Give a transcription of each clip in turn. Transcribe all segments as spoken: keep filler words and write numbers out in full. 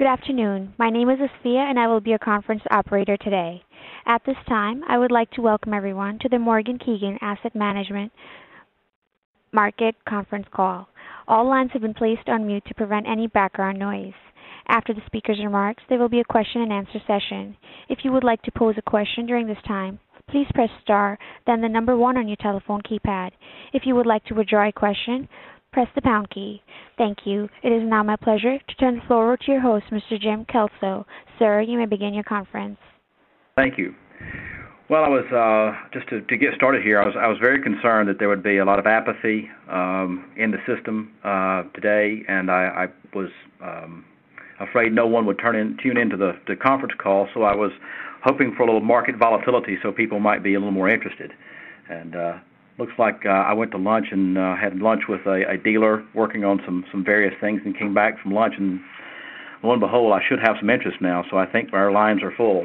Good afternoon. My name is Asphia, and I will be your conference operator today. At this time, I would like to welcome everyone to the Morgan Keegan Asset Management Market Conference Call. All lines have been placed on mute to prevent any background noise. After the speaker's remarks, there will be a question and answer session. If you would like to pose a question during this time, please press star, then the number one on your telephone keypad. If you would like to withdraw a question, press the pound key. Thank you. It is now my pleasure to turn the floor over to your host, Mister Jim Kelso. Sir, you may begin your conference. Thank you. Well, I was uh, just to, to get started here. I was I was very concerned that there would be a lot of apathy um, in the system uh, today, and I, I was um, afraid no one would turn in tune into the, the conference call. So I was hoping for a little market volatility, so people might be a little more interested. And uh, looks like uh, I went to lunch and uh, had lunch with a, a dealer working on some some various things, and came back from lunch, and lo and behold, I should have some interest now. So I think our lines are full.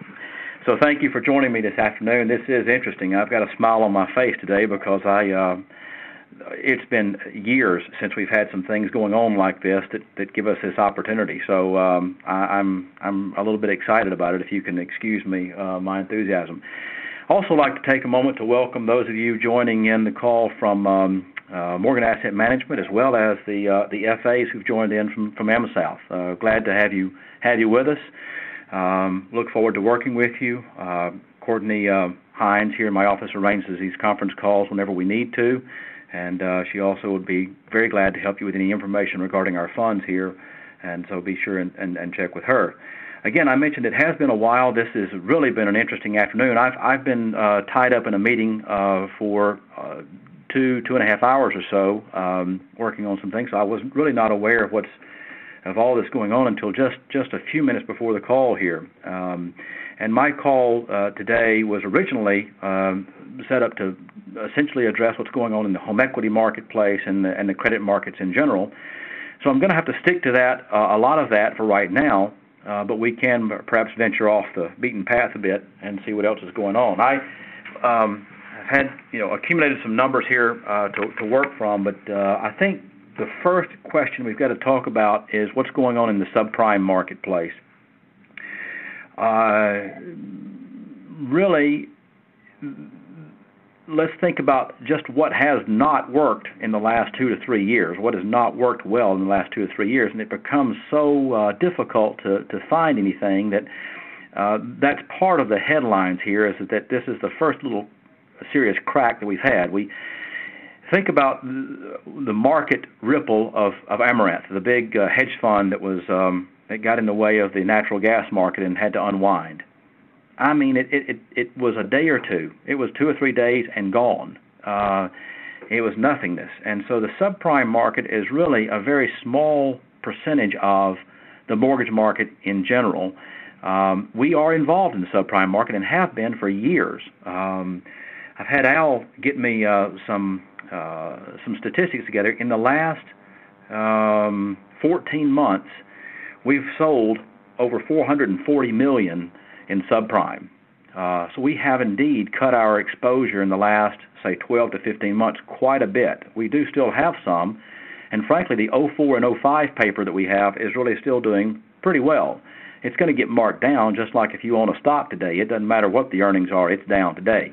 So thank you for joining me this afternoon. This is interesting. I've got a smile on my face today because I uh, it's been years since we've had some things going on like this that, that give us this opportunity. So um, I, I'm I'm a little bit excited about it, if you can excuse me uh, my enthusiasm. Also like to take a moment to welcome those of you joining in the call from um, uh, Morgan Asset Management, as well as the uh, the F As who've joined in from from AmSouth. Uh, glad to have you have you with us. Um, look forward to working with you. Uh, Courtney uh, Hines here in my office arranges these conference calls whenever we need to, and uh, she also would be very glad to help you with any information regarding our funds here, and so be sure and, and, and check with her. Again, I mentioned it has been a while. This has really been an interesting afternoon. I've, I've been uh, tied up in a meeting uh, for uh, two, two and a half hours or so, um, working on some things, so I was really not aware of what's of all this going on until just, just a few minutes before the call here. Um, and my call uh, today was originally um, set up to essentially address what's going on in the home equity marketplace and the, and the credit markets in general. So I'm going to have to stick to that, uh, a lot of that for right now, uh, but we can perhaps venture off the beaten path a bit and see what else is going on. I um, had you know accumulated some numbers here uh, to, to work from, but uh, I think the first question we've got to talk about is what's going on in the subprime marketplace. Uh, really, let's think about just what has not worked in the last two to three years, what has not worked well in the last two to three years, and it becomes so uh, difficult to, to find anything that uh, that's part of the headlines here, is that this is the first little serious crack that we've had. We Think about the market ripple of, of Amaranth, the big uh, hedge fund that was um, that got in the way of the natural gas market and had to unwind. I mean, it it, it was a day or two. It was two or three days and gone. Uh, it was nothingness. And so the subprime market is really a very small percentage of the mortgage market in general. Um, we are involved in the subprime market and have been for years. Um, I've had Al get me uh, some Uh, some statistics together. In the last um, fourteen months, we've sold over four hundred forty million dollars in subprime. Uh, so we have indeed cut our exposure in the last, say, twelve to fifteen months quite a bit. We do still have some, and frankly, the oh four and oh five paper that we have is really still doing pretty well. It's going to get marked down, just like if you own a stock today. It doesn't matter what the earnings are, it's down today.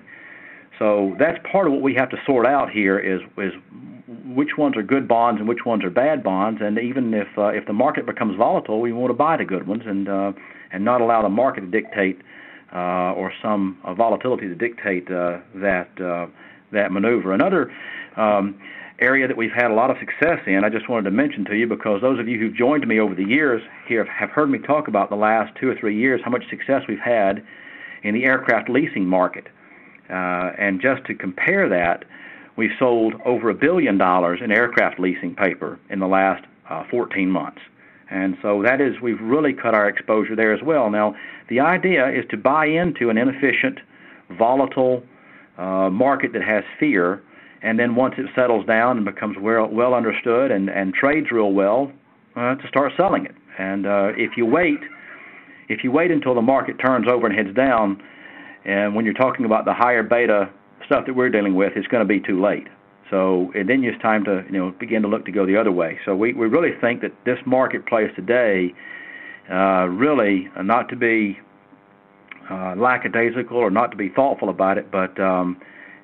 So that's part of what we have to sort out here is is which ones are good bonds and which ones are bad bonds. And even if uh, if the market becomes volatile, we want to buy the good ones and uh, and not allow the market to dictate uh, or some uh, volatility to dictate uh, that uh, that maneuver. Another um, area that we've had a lot of success in, I just wanted to mention to you, because those of you who've joined me over the years here have heard me talk about the last two or three years how much success we've had in the aircraft leasing market. Uh, and just to compare that, we've sold over a billion dollars in aircraft leasing paper in the last uh, fourteen months. And so that is, we've really cut our exposure there as well. Now, the idea is to buy into an inefficient, volatile uh, market that has fear, and then once it settles down and becomes well, well understood and, and trades real well, uh, to start selling it. And uh, if you wait, if you wait until the market turns over and heads down, and when you're talking about the higher beta stuff that we're dealing with, it's going to be too late. So and then it's time to you know begin to look to go the other way. So we, we really think that this marketplace today uh, really not to be uh, lackadaisical or not to be thoughtful about it, but um,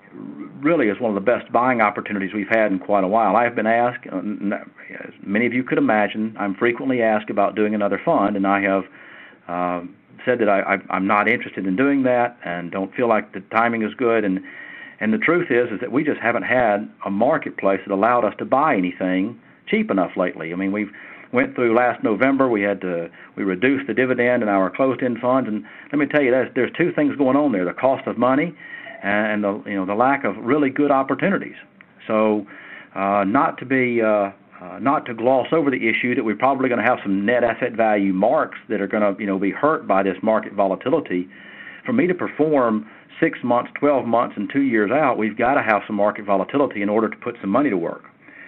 really is one of the best buying opportunities we've had in quite a while. I have been asked, uh, as many of you could imagine, I'm frequently asked about doing another fund, and I have uh, said that I, I, I'm not interested in doing that and don't feel like the timing is good. And and the truth is, is that we just haven't had a marketplace that allowed us to buy anything cheap enough lately. I mean, we've went through last November. We had to we reduced the dividend in our closed-end funds, and let me tell you, there's, there's two things going on there: the cost of money and the you know the lack of really good opportunities. So, uh, not to be uh, uh, not to gloss over the issue that we're probably going to have some net asset value marks that are going to you know be hurt by this market volatility. For me to perform six months, twelve months, and two years out, we've got to have some market volatility in order to put some money to work.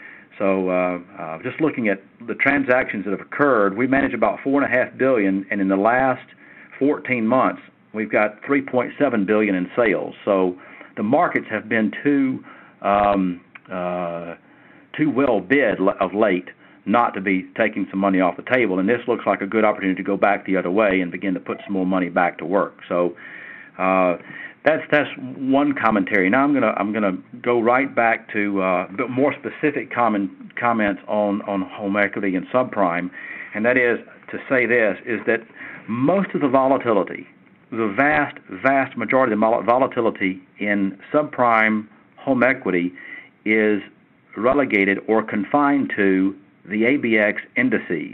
So, uh, uh, just looking at the transactions that have occurred, we manage about four and a half billion, and in the last fourteen months, we've got three point seven billion in sales. So, the markets have been too um, uh, too well bid of late not to be taking some money off the table, and this looks like a good opportunity to go back the other way and begin to put some more money back to work. So. Uh, That's that's one commentary. Now I'm gonna I'm gonna go right back to uh, more specific comment, comments on, on home equity and subprime, and that is to say this is that most of the volatility, the vast vast majority of the volatility in subprime home equity is relegated or confined to the A B X indices.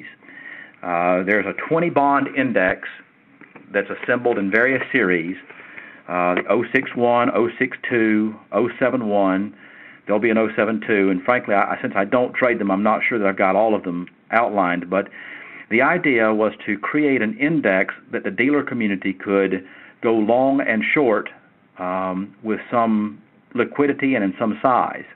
Uh, there's a twenty bond index that's assembled in various series. Uh, the oh six one, oh six two, oh seven one, there'll be an oh seven two, and frankly, I, since I don't trade them, I'm not sure that I've got all of them outlined, but the idea was to create an index that the dealer community could go long and short um, with some liquidity and in some size.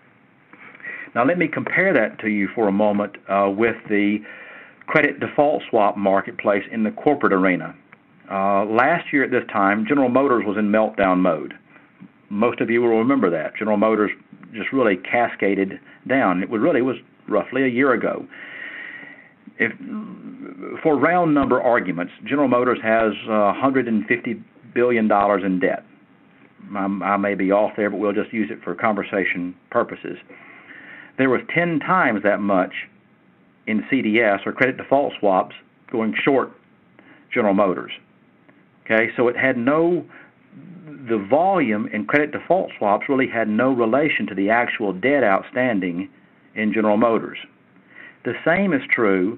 Now let me compare that to you for a moment uh, with the credit default swap marketplace in the corporate arena. Uh, last year at this time, General Motors was in meltdown mode. Most of you will remember that. General Motors just really cascaded down. It was really was roughly a year ago. If, for round number arguments, General Motors has uh, one hundred fifty billion dollars in debt. I, I may be off there, but we'll just use it for conversation purposes. There was ten times that much in C D S, or credit default swaps, going short General Motors. Okay, so it had no, the volume in credit default swaps really had no relation to the actual debt outstanding in General Motors. The same is true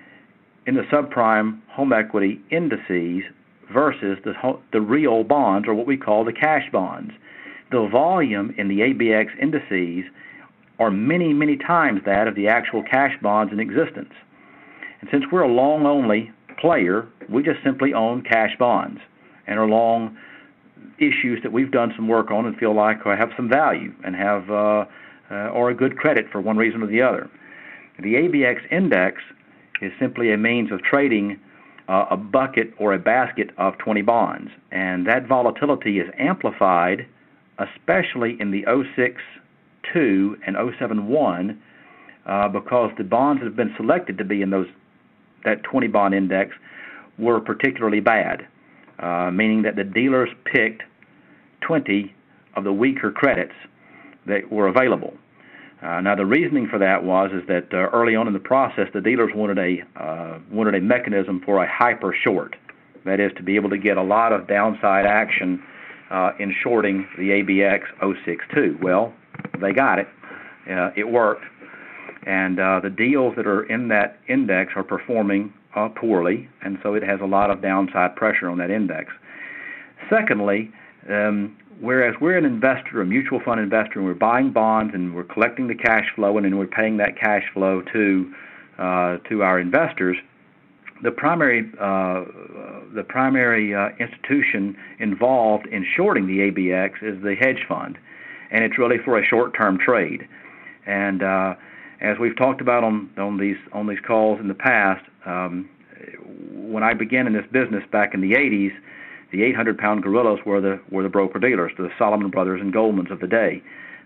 in the subprime home equity indices versus the, the real bonds, or what we call the cash bonds. The volume in the A B X indices are many, many times that of the actual cash bonds in existence. And since we're a long-only player, we just simply own cash bonds and are long issues that we've done some work on and feel like have some value and have uh, uh, or a good credit for one reason or the other. The A B X index is simply a means of trading uh, a bucket or a basket of twenty bonds, and that volatility is amplified, especially in the oh six two and oh seven one, uh, because the bonds that have been selected to be in those that twenty bond index were particularly bad, uh, meaning that the dealers picked twenty of the weaker credits that were available. Uh, now, the reasoning for that was is that uh, early on in the process, the dealers wanted a uh, wanted a mechanism for a hyper short, that is, to be able to get a lot of downside action uh, in shorting the A B X oh six two. Well, they got it. Uh, it worked. And uh, the deals that are in that index are performing uh, poorly, and so it has a lot of downside pressure on that index. Secondly, um, whereas we're an investor, a mutual fund investor, and we're buying bonds and we're collecting the cash flow, and then we're paying that cash flow to uh, to our investors, the primary uh, the primary uh, institution involved in shorting the A B X is the hedge fund, and it's really for a short-term trade. And uh, as we've talked about on, on these on these calls in the past, um, when I began in this business back in the eighties, the eight hundred pound gorillas were the were the broker dealers, the Solomon Brothers and Goldmans of the day.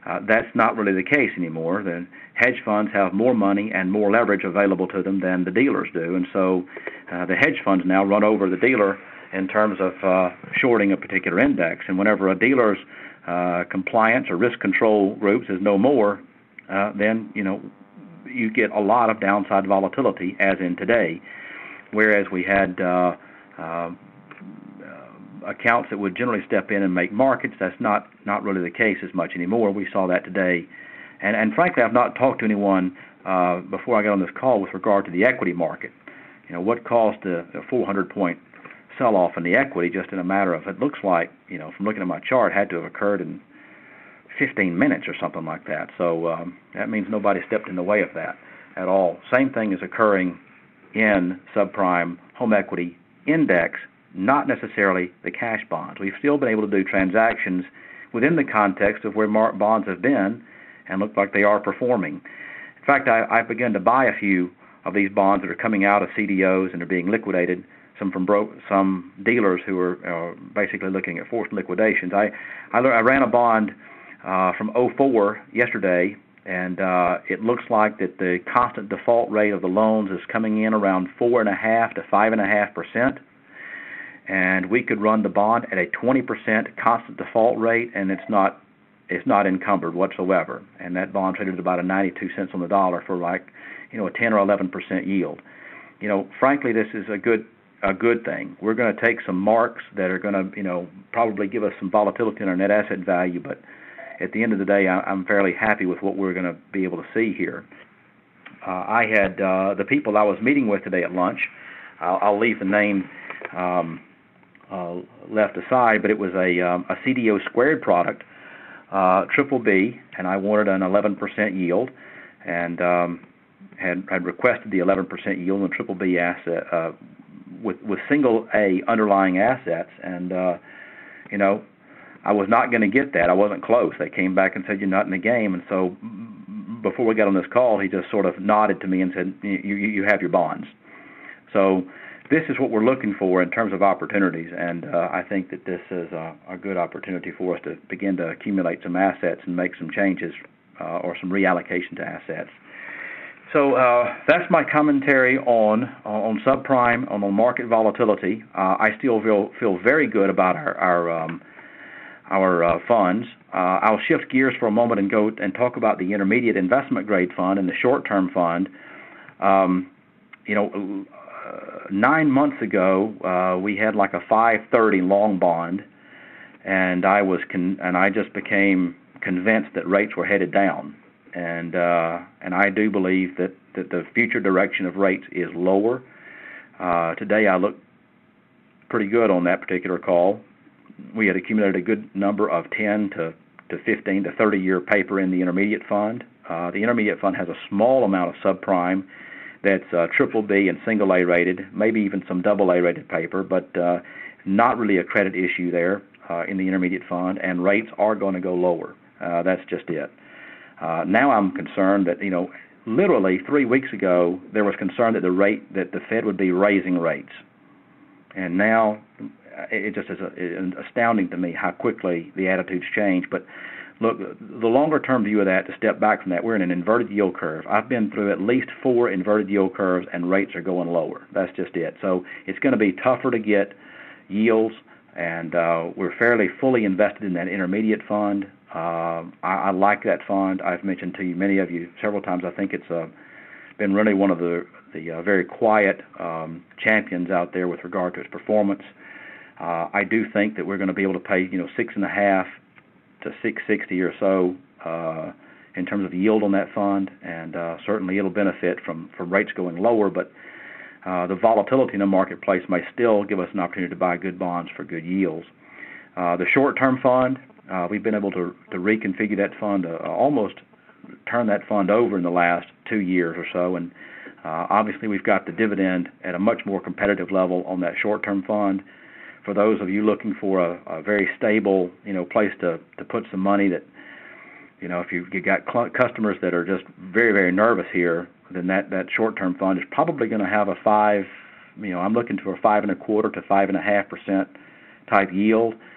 Uh, that's not really the case anymore. The hedge funds have more money and more leverage available to them than the dealers do, and so uh, the hedge funds now run over the dealer in terms of uh, shorting a particular index. And whenever a dealer's uh, compliance or risk control groups is no more, uh, then you know you get a lot of downside volatility, as in today. Whereas we had uh, uh, accounts that would generally step in and make markets, that's not, not really the case as much anymore. We saw that today. And, and frankly, I've not talked to anyone uh, before I got on this call with regard to the equity market. You know, what caused a, a four hundred point sell-off in the equity just in a matter of, it looks like, you know, from looking at my chart, had to have occurred in fifteen minutes or something like that. So um, that means nobody stepped in the way of that at all. Same thing is occurring in subprime home equity index, not necessarily the cash bonds. We've still been able to do transactions within the context of where marked bonds have been and look like they are performing. In fact, I, I've begun to buy a few of these bonds that are coming out of C D Os and are being liquidated, some from bro- some dealers who are uh, basically looking at forced liquidations. I, I, I ran a bond uh, from oh four yesterday, and uh, it looks like that the constant default rate of the loans is coming in around four and a half to five and a half percent. And we could run the bond at a twenty percent constant default rate, and it's not it's not encumbered whatsoever. And that bond traded at about a ninety-two cents on the dollar for like, you know, a ten or eleven percent yield. You know, frankly, this is a good a good thing. We're going to take some marks that are going to, you know, probably give us some volatility in our net asset value, but at the end of the day, I'm fairly happy with what we're going to be able to see here. Uh, I had uh, the people I was meeting with today at lunch. I'll, I'll leave the name um, Uh, left aside, but it was a, um, a C D O squared product, uh, triple B, and I wanted an eleven percent yield, and um, had, had requested the eleven percent yield on triple B asset uh, with with single A underlying assets, and uh, you know, I was not going to get that. I wasn't close. They came back and said, "You're not in the game," and so before we got on this call, he just sort of nodded to me and said, "You you have your bonds." So this is what we're looking for in terms of opportunities, and uh, I think that this is a, a good opportunity for us to begin to accumulate some assets and make some changes uh, or some reallocation to assets. So uh, that's my commentary on on subprime, on, on market volatility. Uh, I still feel feel very good about our our, um, our uh, funds. Uh, I'll shift gears for a moment and go and talk about the intermediate investment grade fund and the short-term fund. Um, you know. Uh, nine months ago, uh, we had like a five thirty long bond, and I was con- and I just became convinced that rates were headed down, and uh, and I do believe that, that the future direction of rates is lower. Uh, today, I look pretty good on that particular call. We had accumulated a good number of ten to fifteen to thirty year paper in the intermediate fund. Uh, the intermediate fund has a small amount of subprime that's uh, triple B and single A rated, maybe even some double A rated paper, but uh, not really a credit issue there uh, in the intermediate fund, and rates are going to go lower. Uh, that's just it. Uh, now I'm concerned that, you know, literally three weeks ago there was concern that the rate that the Fed would be raising rates, and now it just is a, astounding to me how quickly the attitudes change. But look, the longer-term view of that, to step back from that, we're in an inverted yield curve. I've been through at least four inverted yield curves, and rates are going lower. That's just it. So it's going to be tougher to get yields, and uh, we're fairly fully invested in that intermediate fund. Uh, I, I like that fund. I've mentioned to you, many of you, several times. I think it's uh, been really one of the, the uh, very quiet um, champions out there with regard to its performance. Uh, I do think that we're going to be able to pay, you know, six and a half to six sixty or so uh, in terms of yield on that fund, and uh, certainly it'll benefit from, from rates going lower, but uh, the volatility in the marketplace may still give us an opportunity to buy good bonds for good yields. Uh, the short-term fund, uh, we've been able to, to reconfigure that fund, uh, almost turn that fund over in the last two years or so, and uh, obviously we've got the dividend at a much more competitive level on that short-term fund. For those of you looking for a, a very stable, you know, place to, to put some money that, you know, if you you got cl- customers that are just very, very nervous here, then that, that short-term fund is probably going to have a five, you know, I'm looking for a five and a quarter to five and a half percent type yield.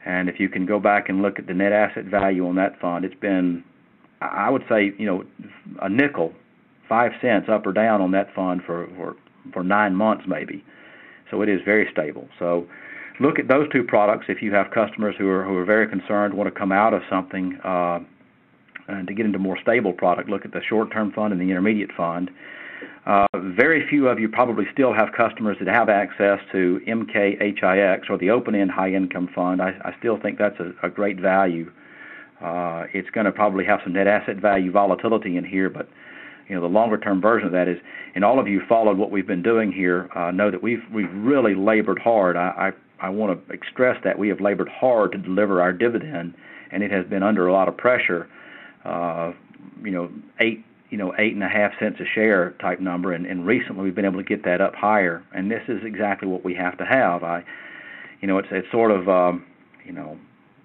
And if you can go back and look at the net asset value on that fund, it's been, I would say, you know, a nickel, five cents up or down on that fund for, for, for nine months maybe. So it is very stable. So look at those two products if you have customers who are who are very concerned, want to come out of something uh, and to get into more stable product. Look at the short-term fund and the intermediate fund. Uh, very few of you probably still have customers that have access to M K H I X or the open-end high-income fund. I, I still think that's a, a great value. Uh, it's going to probably have some net asset value volatility in here, but you know the longer-term version of that is, and all of you followed what we've been doing here, uh, know that we've we've really labored hard. I, I I want to stress that we have labored hard to deliver our dividend, and it has been under a lot of pressure. Uh, you know, eight. you know, eight and a half cents a share type number, and, and recently we've been able to get that up higher, and this is exactly what we have to have. I, you know, it's it's sort of, um, you know,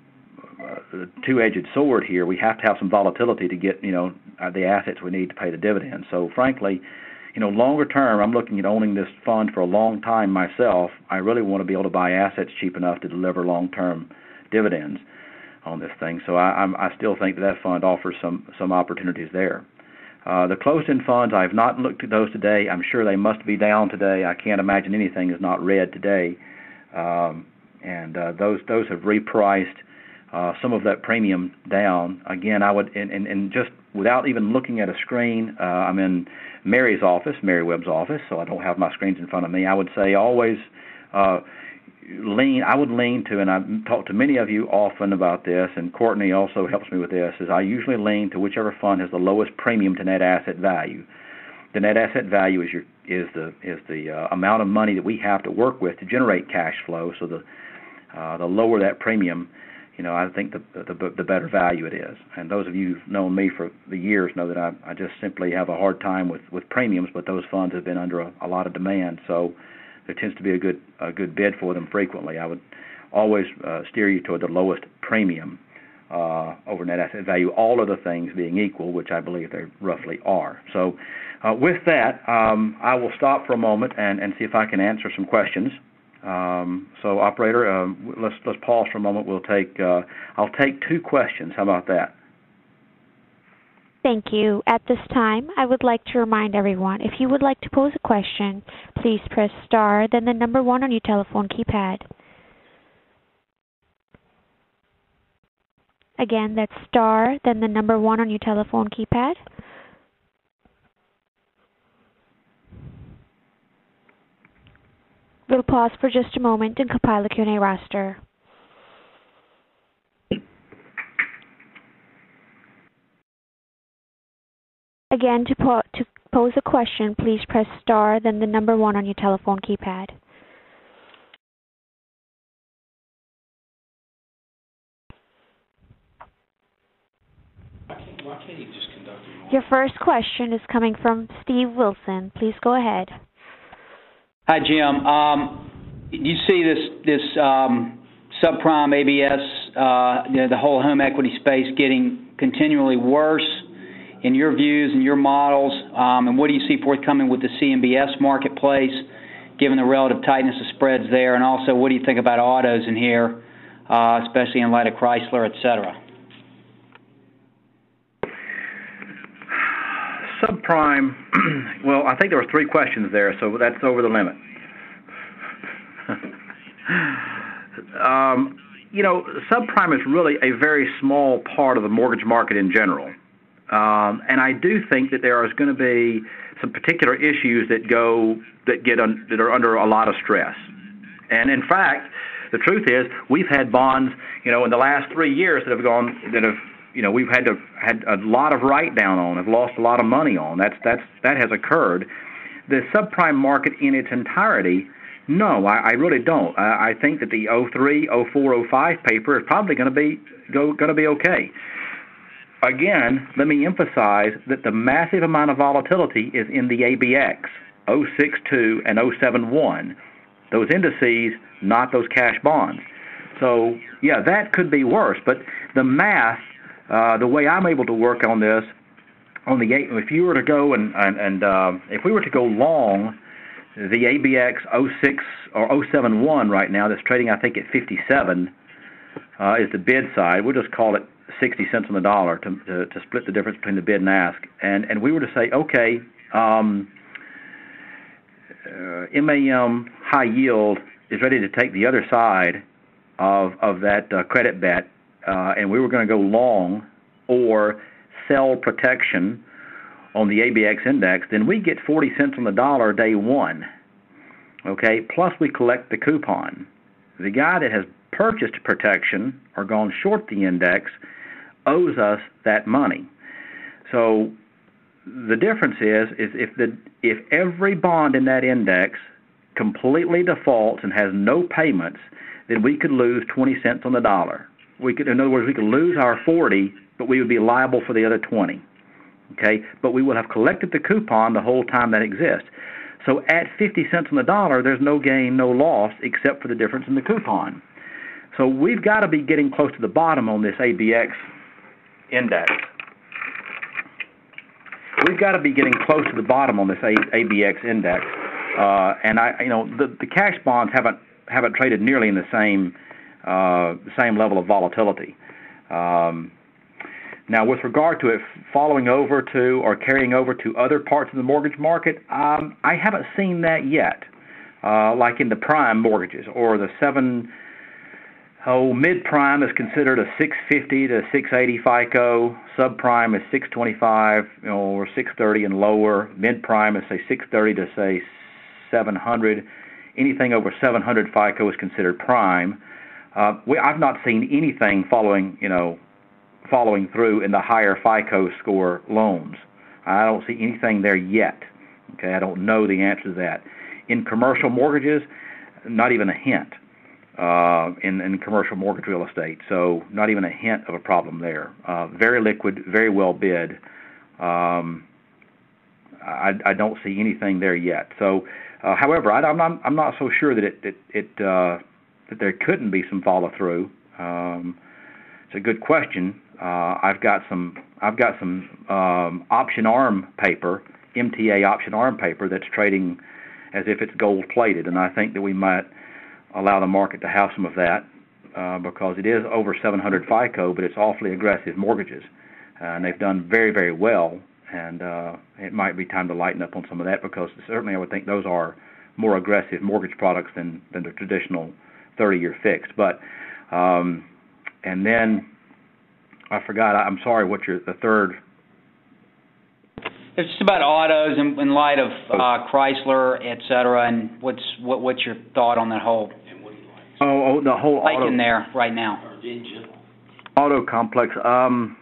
a two-edged sword here. We have to have some volatility to get, you know, the assets we need to pay the dividend. So, frankly, you know, longer term, I'm looking at owning this fund for a long time myself. I really want to be able to buy assets cheap enough to deliver long-term dividends on this thing. So I, I'm, I still think that that fund offers some some opportunities there. Uh, the closed-end funds, I have not looked at those today. I'm sure they must be down today. I can't imagine anything is not red today. Um, and uh, those those have repriced uh, some of that premium down. Again, I would, and, and, and just without even looking at a screen, uh, I'm in Mary's office, Mary Webb's office, so I don't have my screens in front of me. I would say always uh, lean, I would lean to, and I've talked to many of you often about this, and Courtney also helps me with this, is I usually lean to whichever fund has the lowest premium to net asset value. The net asset value is your is the is the uh, amount of money that we have to work with to generate cash flow. So the uh, the lower that premium, you know, I think the, the the better value it is. And those of you who've known me for the years know that I, I just simply have a hard time with, with premiums, but those funds have been under a, a lot of demand. So there tends to be a good a good bid for them frequently. I would always uh, steer you toward the lowest premium uh, over net asset value, all other things being equal, which I believe they roughly are. So uh, with that, um, I will stop for a moment and, and see if I can answer some questions. Um, so operator, uh, let's let's pause for a moment. We'll take uh, I'll take two questions. How about that? Thank you. At this time, I would like to remind everyone, if you would like to pose a question, please press star, then the number one on your telephone keypad. Again, that's star, then the number one on your telephone keypad. We'll pause for just a moment and compile a Q and A roster. Again, to, po to pose a question, please press star, then the number one on your telephone keypad. Why can't you just conduct it? Your first question is coming from Steve Wilson. Please go ahead. Hi, Jim. Um, you see this this um, subprime A B S, uh, you know, the whole home equity space getting continually worse in your views and your models, um, and what do you see forthcoming with the C M B S marketplace, given the relative tightness of spreads there, and also what do you think about autos in here, uh, especially in light of Chrysler, et cetera? Subprime, well, I think there were three questions there, so that's over the limit. um, you know, subprime is really a very small part of the mortgage market in general. Um, and I do think that there is going to be some particular issues that go that get un, that are under a lot of stress. And in fact, the truth is, we've had bonds, you know, in the last three years that have gone that have, you know, we've had to had a lot of write down on, have lost a lot of money on. That's that's that has occurred. The subprime market in its entirety, no, I, I really don't. I, I think that the oh three, oh four, oh five paper is probably going to be go going to be okay. Again, let me emphasize that the massive amount of volatility is in the A B X, oh six two and oh seven one, those indices, not those cash bonds. So, yeah, that could be worse. But the math, uh, the way I'm able to work on this, on the if you were to go and, and, and uh, if we were to go long the A B X oh six or oh seven one right now, that's trading, I think, at fifty-seven, uh, is the bid side. We'll just call it sixty cents on the dollar to, to, to split the difference between the bid and ask. And, and we were to say, okay, um, uh, M A M high yield is ready to take the other side of, of that uh, credit bet, uh, and we were going to go long or sell protection on the A B X index, then we get forty cents on the dollar day one, okay, plus we collect the coupon. The guy that has purchased protection or gone short the index owes us that money. So the difference is, is if the if every bond in that index completely defaults and has no payments, then we could lose twenty cents on the dollar. We could, in other words, we could lose our forty, but we would be liable for the other twenty. Okay, but we will have collected the coupon the whole time that exists. So at fifty cents on the dollar, there's no gain, no loss, except for the difference in the coupon. So we've got to be getting close to the bottom on this A B X index. We've got to be getting close to the bottom on this A B X index, uh, and I, you know, the, the cash bonds haven't haven't traded nearly in the same uh, same level of volatility. Um, Now, with regard to it following over to or carrying over to other parts of the mortgage market, um, I haven't seen that yet, uh, like in the prime mortgages or the seven, oh, mid-prime is considered a six fifty to six eighty FICO, subprime is six twenty-five, you know, or six thirty and lower, mid-prime is, say, six thirty to, say, seven hundred. Anything over seven hundred FICO is considered prime. Uh, we, I've not seen anything following, you know, following through in the higher FICO score loans. I don't see anything there yet. Okay, I don't know the answer to that. In commercial mortgages, not even a hint uh, in, in commercial mortgage real estate. So not even a hint of a problem there. Uh, very liquid, very well bid. Um, I, I don't see anything there yet. So, uh, however, I, I'm not I'm not so sure that it it, it uh, that there couldn't be some follow through. Um, it's a good question. Uh, I've got some I've got some um, option arm paper, M T A option arm paper that's trading as if it's gold plated, and I think that we might allow the market to have some of that uh, because it is over seven hundred FICO, but it's awfully aggressive mortgages, uh, and they've done very very well. And uh, it might be time to lighten up on some of that because certainly I would think those are more aggressive mortgage products than than the traditional thirty-year fixed. But um, and then. I forgot. I'm sorry. What's your the third? It's just about autos in, in light of uh, Chrysler, et cetera, and what's what, what's your thought on that whole? Oh, oh the whole like auto in there right now. Auto complex. Um,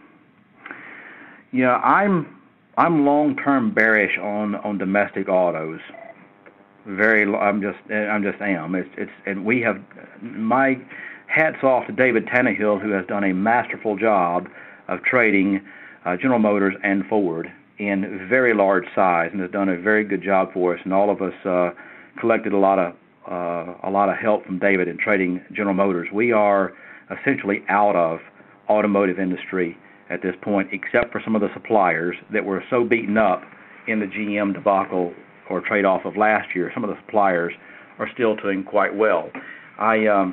yeah, I'm I'm long-term bearish on, on domestic autos. Very. I'm just I'm just am. It's it's and we have my. Hats off to David Tannehill, who has done a masterful job of trading uh, General Motors and Ford in very large size, and has done a very good job for us. And all of us uh, collected a lot of uh, a lot of help from David in trading General Motors. We are essentially out of automotive industry at this point, except for some of the suppliers that were so beaten up in the G M debacle or trade-off of last year. Some of the suppliers are still doing quite well. I. Um,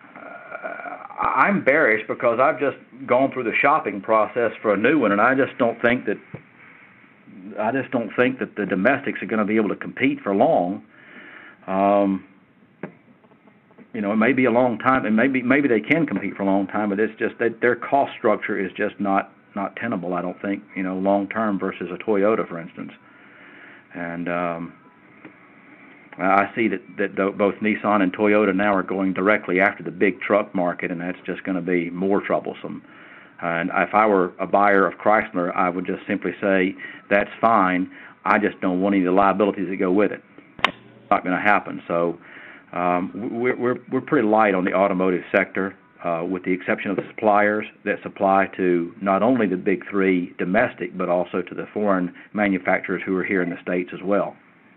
I'm bearish because I've just gone through the shopping process for a new one, and I just don't think that I just don't think that the domestics are going to be able to compete for long. Um, you know, it may be a long time, and maybe maybe they can compete for a long time, but it's just that their cost structure is just not not tenable. I don't think, you know, long term versus a Toyota, for instance, and. Um, I see that, that both Nissan and Toyota now are going directly after the big truck market, and that's just going to be more troublesome. And if I were a buyer of Chrysler, I would just simply say, that's fine. I just don't want any of the liabilities that go with it. It's not going to happen. So um, we're, we're, we're pretty light on the automotive sector, uh, with the exception of the suppliers that supply to not only the big three domestic, but also to the foreign manufacturers who are here in the States as well.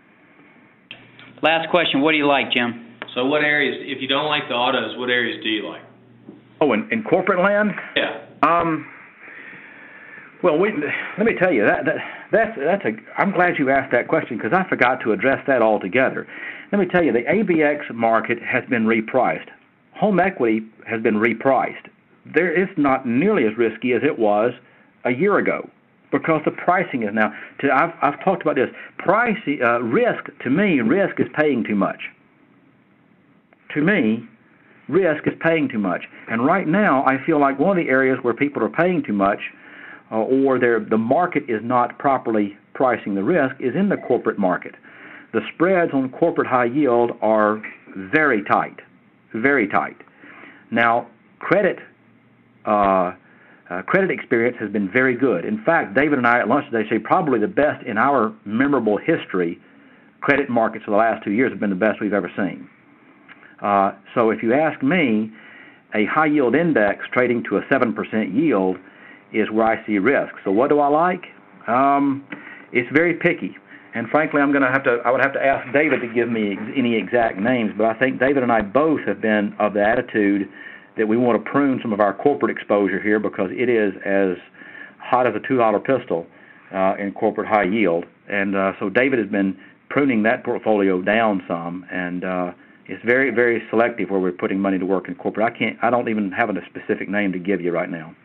Last question. What do you like, Jim? So what areas, if you don't like the autos, what areas do you like? Oh, in, in corporate land? Yeah. Um. Well, we, let me tell you, that, that that's that's a. I'm glad you asked that question because I forgot to address that altogether. Let me tell you, the A B X market has been repriced home equity has been repriced. There, it's not nearly as risky as it was a year ago because the pricing is now. To, I've, I've talked about this. Price, uh, risk, to me, risk is paying too much. To me, risk is paying too much. And right now, I feel like one of the areas where people are paying too much uh, or the market is not properly pricing the risk is in the corporate market. The spreads on corporate high yield are very tight, very tight. Now, credit uh, uh, credit experience has been very good. In fact, David and I at lunch today say probably the best in our memorable history. Credit markets for the last two years have been the best we've ever seen. Uh, so if you ask me, a high yield index trading to a seven percent yield is where I see risk. So what do I like? Um, it's very picky. And frankly, I'm going to have to, I would have to ask David to give me any exact names, but I think David and I both have been of the attitude that we want to prune some of our corporate exposure here because it is as hot as a two dollar pistol uh, in corporate high yield. And uh, so David has been pruning that portfolio down some, and uh, it's very, very selective where we're putting money to work in corporate. I can't, I don't even have a specific name to give you right now.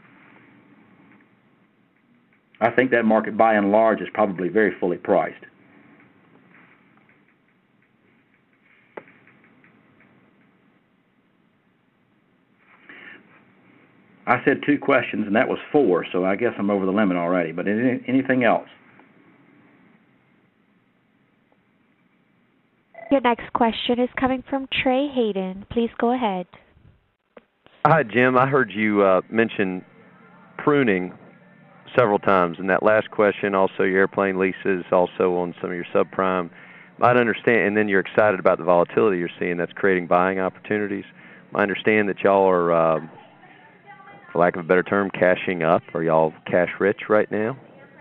I think that market, by and large, is probably very fully priced. I said two questions, and that was four, so I guess I'm over the limit already. But any, anything else? Your next question is coming from Trey Hayden. Please go ahead. Hi, Jim. I heard you uh, mention pruning several times in that last question, also your airplane leases, also on some of your subprime. I understand, and then you're excited about the volatility you're seeing that's creating buying opportunities. I understand that y'all are, uh, for lack of a better term, cashing up. Are y'all cash rich right now?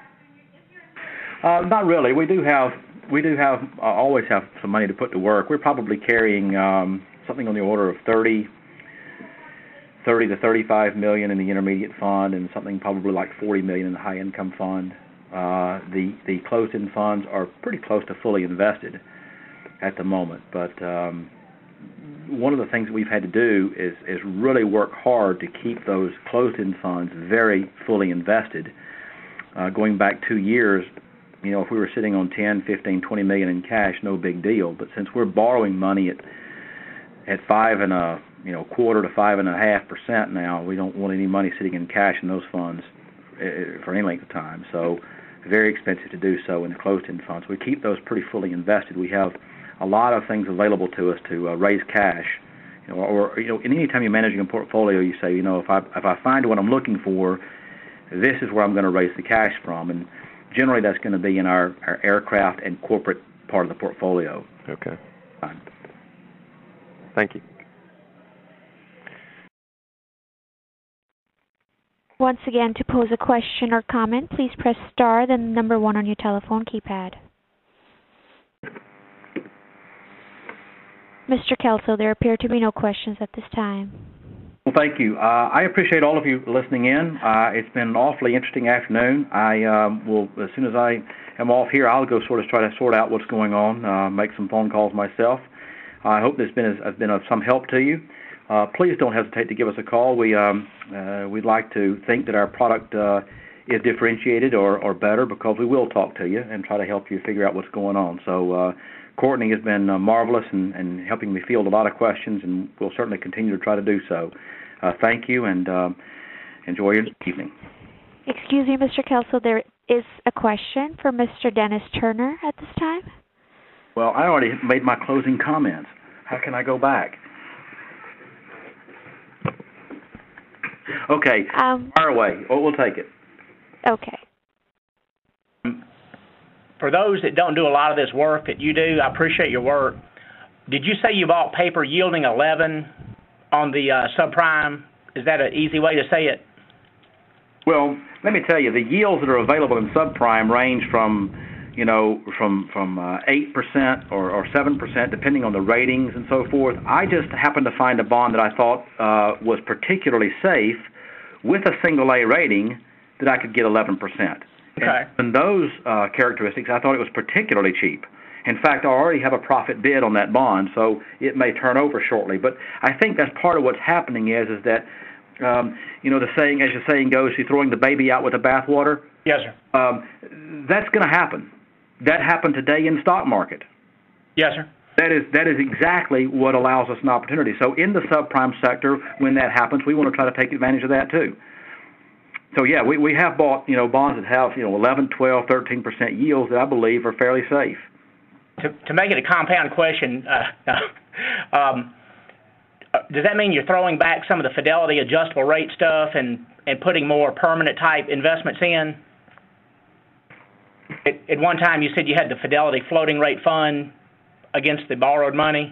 Uh, not really. We do have we do have uh, always have some money to put to work. We're probably carrying um, something on the order of thirty, thirty to thirty-five million in the intermediate fund, and something probably like forty million in the high income fund. Uh, the the closed-end funds are pretty close to fully invested at the moment, but um, one of the things that we've had to do is, is really work hard to keep those closed-end funds very fully invested. Uh, going back two years, you know, if we were sitting on ten, fifteen, twenty million in cash, no big deal. But since we're borrowing money at at five and a you know quarter to five and a half percent now, we don't want any money sitting in cash in those funds for any length of time. So very expensive to do so in the closed-end funds. We keep those pretty fully invested. We have a lot of things available to us to uh, raise cash, you know, or you know, any time you're managing a portfolio, you say, you know, if I if I find what I'm looking for, this is where I'm going to raise the cash from, and generally that's going to be in our, our aircraft and corporate part of the portfolio. Okay. Fine. Thank you. Once again, to pose a question or comment, please press star, then the number one on your telephone keypad. Mister Kelso, there appear to be no questions at this time. Well, thank you. Uh, I appreciate all of you listening in. Uh, it's been an awfully interesting afternoon. I um, will, as soon as I am off here, I'll go sort of try to sort out what's going on, uh, make some phone calls myself. I hope this has been, has been of some help to you. Uh, please don't hesitate to give us a call. We, um, uh, we'd like to think that our product uh, is differentiated or, or better, because we will talk to you and try to help you figure out what's going on. So uh, Courtney has been uh, marvelous in, in helping me field a lot of questions, and we'll certainly continue to try to do so. Uh, thank you, and uh, enjoy your evening. Excuse me, Mister Kelso, there is a question for Mister Dennis Turner at this time. Well, I already made my closing comments. How can I go back? Okay, um, fire away. Oh, we'll take it. Okay. For those that don't do a lot of this work that you do, I appreciate your work. Did you say you bought paper yielding eleven on the uh, subprime? Is that an easy way to say it? Well, let me tell you, the yields that are available in subprime range from, you know, from from uh, eight percent or, or seven percent, depending on the ratings and so forth. I just happened to find a bond that I thought uh, was particularly safe with a single A rating that I could get eleven percent. Okay. And in those uh, characteristics, I thought it was particularly cheap. In fact, I already have a profit bid on that bond, so it may turn over shortly. But I think that's part of what's happening is is that, um, you know, the saying, as the saying goes, you're throwing the baby out with the bathwater. Yes, sir. Um, that's going to happen. That happened today in the stock market. Yes, sir. That is that is exactly what allows us an opportunity. So in the subprime sector, when that happens, we want to try to take advantage of that too. So yeah, we, we have bought, you know, bonds that have, you know, eleven, twelve, thirteen percent yields that I believe are fairly safe. To, to make it a compound question, uh, um, does that mean you're throwing back some of the Fidelity adjustable rate stuff and, and putting more permanent type investments in? At, at one time you said you had the Fidelity floating rate fund against the borrowed money.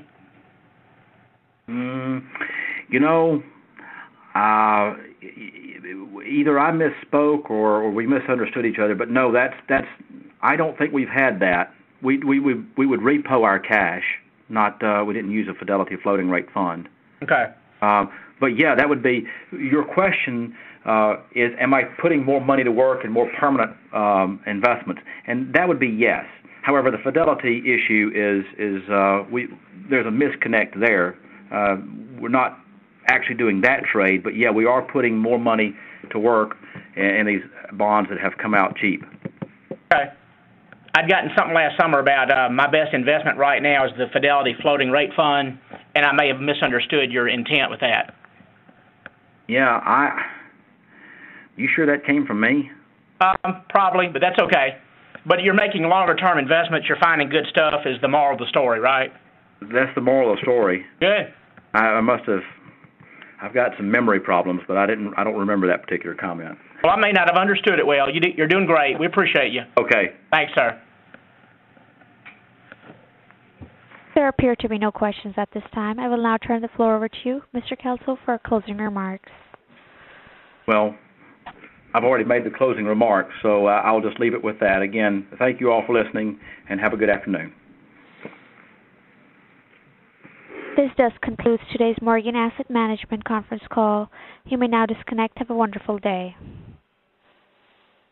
Mm, you know, uh, either I misspoke or, or we misunderstood each other. But no, that's that's. I don't think we've had that. We we we we would repo our cash. Not uh, we didn't use a Fidelity floating rate fund. Okay. Um, but yeah, that would be your question. Uh, is am I putting more money to work in more permanent um, investments? And that would be yes. However, the Fidelity issue is is uh, we there's a misconnect there. Uh, we're not actually doing that trade, but yeah, we are putting more money to work in, in these bonds that have come out cheap. Okay. I'd gotten something last summer about uh, my best investment right now is the Fidelity floating rate fund, and I may have misunderstood your intent with that. Yeah, I. You sure that came from me? Um, probably, but that's okay. But you're making longer-term investments. You're finding good stuff is the moral of the story, right? That's the moral of the story. Good. I, I must have. I've got some memory problems, but I didn't. I don't remember that particular comment. Well, I may not have understood it well. You do, you're doing great. We appreciate you. Okay. Thanks, sir. There appear to be no questions at this time. I will now turn the floor over to you, Mister Kelso, for closing remarks. Well, I've already made the closing remarks, so uh, I'll just leave it with that. Again, thank you all for listening, and have a good afternoon. This does conclude today's Morgan Asset Management conference call. You may now disconnect. Have a wonderful day.